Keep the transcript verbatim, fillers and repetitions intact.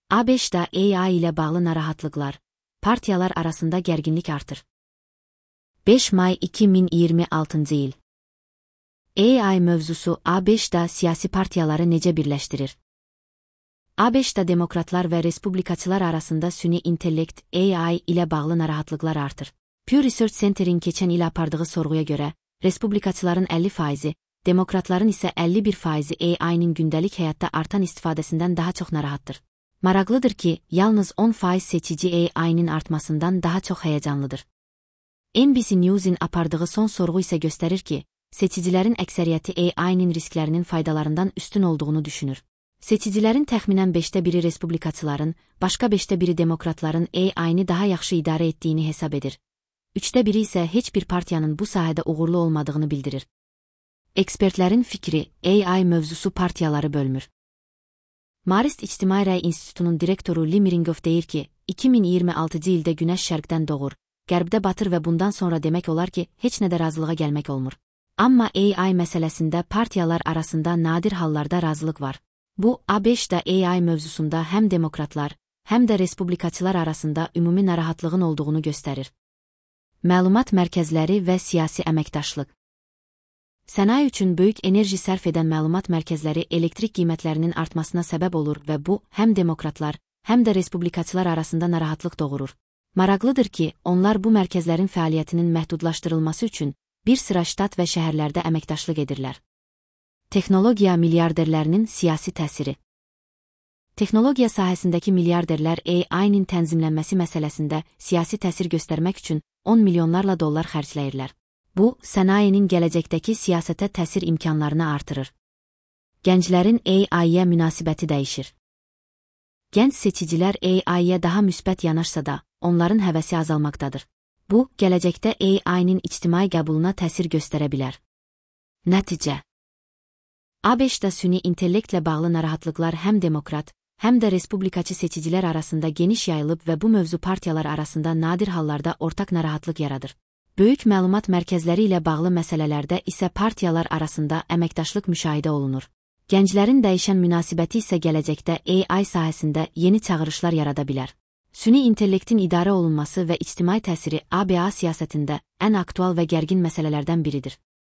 ABŞ-da A I ile bağlı narahatlıklar, partiyalar arasında gerginlik artır. beş May iki min iyirmi altıncı yıl. A I mövzusu ABŞ-da siyasi partiyaları necə birləşdirir? ABŞ-da demokratlar və respublikaçılar arasında süni intellekt A I ile bağlı narahatlıklar artır. Pew Research Center'in keçən il apardığı sorğuya görə, respublikaçıların əlli faizi, demokratların isə əlli bir faizi A I-nin gündəlik həyatda artan istifadəsindən daha çox narahatdır. Maraqlıdır ki, yalnız on faiz seçici A I-nin artmasından daha çox həyəcanlıdır. N B C News-in apardığı son sorğu isə göstərir ki, seçicilərin əksəriyyəti A I-nin risklərinin faydalarından üstün olduğunu düşünür. Seçicilərin təxminən beşdə biri respublikaçıların, başqa beşdə biri demokratların A I-ni daha yaxşı idarə etdiyini hesab edir. Üçdə biri isə heç bir partiyanın bu sahədə uğurlu olmadığını bildirir. Ekspertlərin fikri, A I mövzusu partiyaları bölmür. Marist İctimai Rəy İnstitutunun direktoru Lee Miringoff deyir ki, iki min iyirmi altıncı ildə günəş şərqdən doğur, qərbdə batır və bundan sonra demək olar ki, heç nədə razılığa gəlmək olmur. Amma A I məsələsində partiyalar arasında nadir hallarda razılıq var. Bu, ABŞ-da A I mövzusunda həm demokratlar, həm də respublikaçılar arasında ümumi narahatlığın olduğunu göstərir. Məlumat mərkəzləri və siyasi əməkdaşlıq. Sənaye üçün böyük enerji sərf edən məlumat mərkəzləri elektrik qiymətlərinin artmasına səbəb olur və bu, həm demokratlar, həm də respublikaçılar arasında narahatlıq doğurur. Maraqlıdır ki, onlar bu mərkəzlərin fəaliyyətinin məhdudlaşdırılması üçün bir sıra ştat və şəhərlərdə əməkdaşlıq edirlər. Texnologiya milyarderlərinin siyasi təsiri. Texnologiya sahəsindəki milyarderlər A I-nin tənzimlənməsi məsələsində siyasi təsir göstərmək üçün on milyonlarla dollar xərcləyirlər. Bu, sənayenin gələcəkdəki siyasətə təsir imkanlarını artırır. Gənclərin A I-yə münasibəti dəyişir. Gənc seçicilər A I-yə daha müsbət yanaşsa da, onların həvəsi azalmaqdadır. Bu, gələcəkdə A I-nin ictimai qəbuluna təsir göstərə bilər. Nəticə. ABŞ-da süni intellektlə bağlı narahatlıqlar həm demokrat, həm də respublikaçı seçicilər arasında geniş yayılıb və bu mövzu partiyalar arasında nadir hallarda ortaq narahatlıq yaradır. Böyük məlumat mərkəzləri ilə bağlı məsələlərdə isə partiyalar arasında əməkdaşlıq müşahidə olunur. Gənclərin dəyişən münasibəti isə gələcəkdə A I sahəsində yeni çağırışlar yarada bilər. Süni intellektin idarə olunması və ictimai təsiri A B A siyasətində ən aktual və gərgin məsələlərdən biridir.